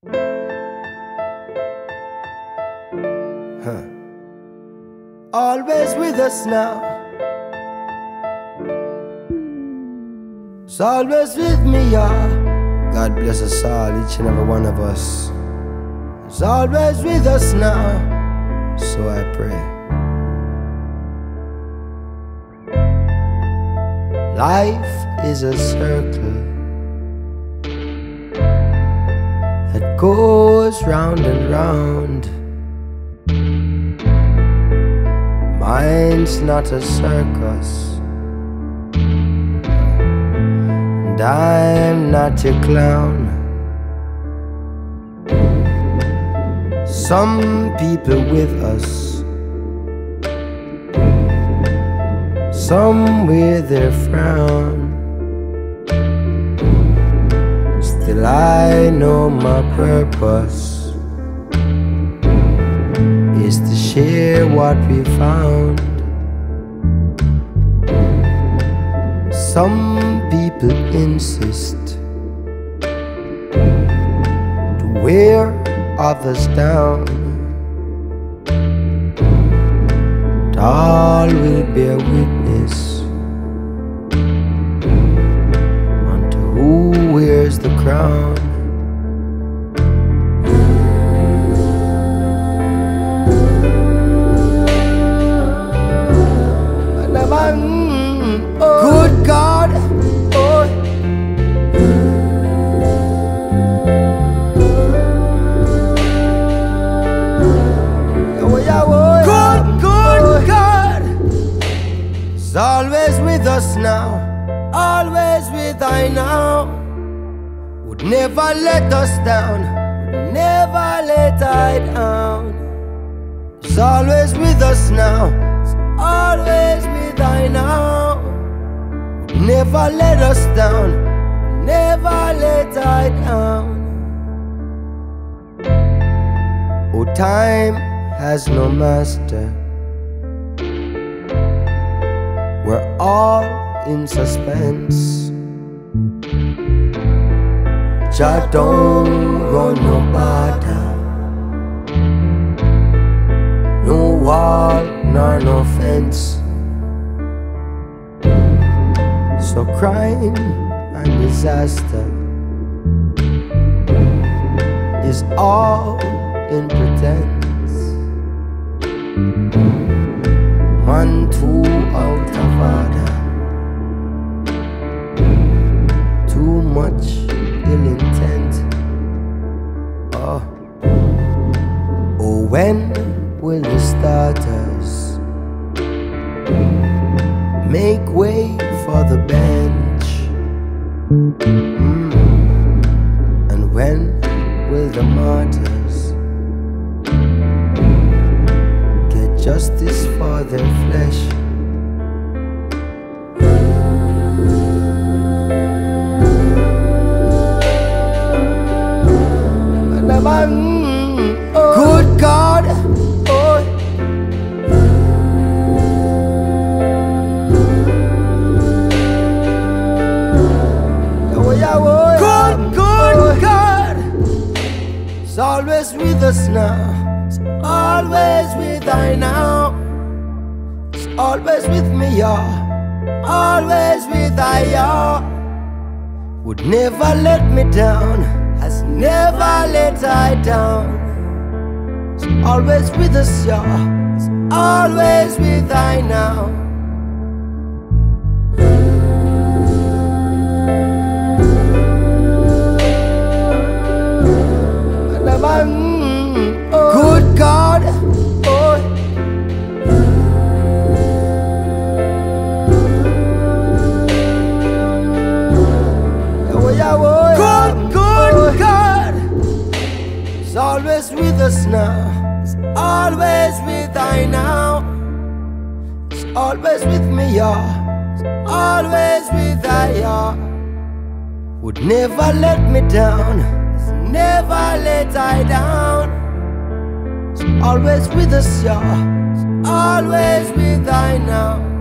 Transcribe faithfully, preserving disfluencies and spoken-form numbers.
Huh. Always with us now. It's always with me, yeah. God bless us all, each and every one of us. It's always with us now. So I pray. Life is a circle that goes round and round. Mine's not a circus, and I'm not your clown. Some people with us, some with their frown. Still I know my purpose is to share what we found. Some people insist to wear others down. And all will bear witness unto who wears the crown. Good God, oh. Good, good God, it's always with us now, always with I now. Would never let us down, would never let I down. It's always with us now, it's always with I now. Never let us down, never let I down. Oh, time has no master. We're all in suspense. Jah don't run no border, no wall nor no fence. So crime and disaster is all in pretense. Man too out of order, too much ill intent. Oh, oh, when will the starters make way for the bench? Mm. And when will the martyrs get justice for their flesh? Mm. Oh. Good God, oh. Good, good God, it's always with us now, it's always with I now. It's always with me, yeah, always with I, yeah. Would never let me down, has never let I down. It's always with us, yeah, it's always with I now. Mm, oh. Good God, oh. Good, good God, it's always with us now, it's always with I now. It's always with me, yeah, it's always with I, yeah. Would never let me down, never let I down. It's always with us, yeah, it's always with I now.